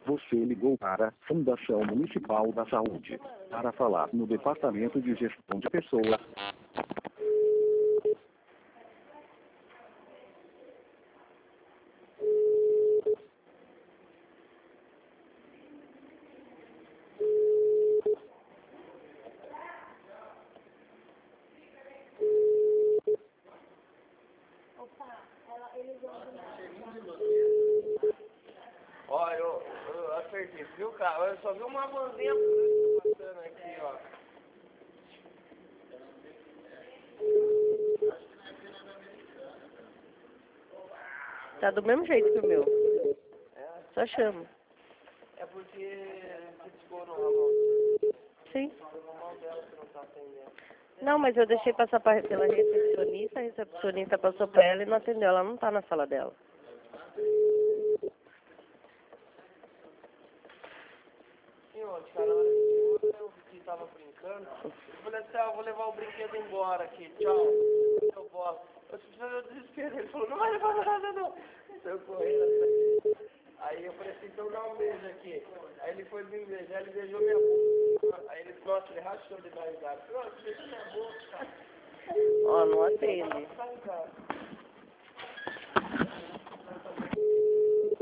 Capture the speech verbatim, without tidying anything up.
Você ligou para a Fundação Municipal da Saúde. Para falar no Departamento de Gestão de Pessoas. Ó, eu, eu acertei, viu, cara? Eu só vi uma vanzinha passando aqui, ó. Tá do mesmo jeito que o meu. É, Só chama. é porque você ficou no ramal. Sim. No ramal dela que não tá atendendo. Não, mas eu deixei passar pra, pela recepcionista, a recepcionista passou pra ela e não atendeu. Ela não tá na sala dela. Sim, ontem, cara, na hora que eu vi que tava brincando, eu falei assim, ah, eu vou levar o brinquedo embora aqui, tchau. Eu volto. Eu tive meu desespero, ele falou, não vai levar nada não. Eu correndo atrás. Aí eu falei assim, então dá um beijo aqui. Aí ele foi me beijar, ele beijou minha boca. Aí ele, nossa, ele rachou de dar risada. Eu falei, nossa, beijou minha boca. Ó, não atende. Tá em casa.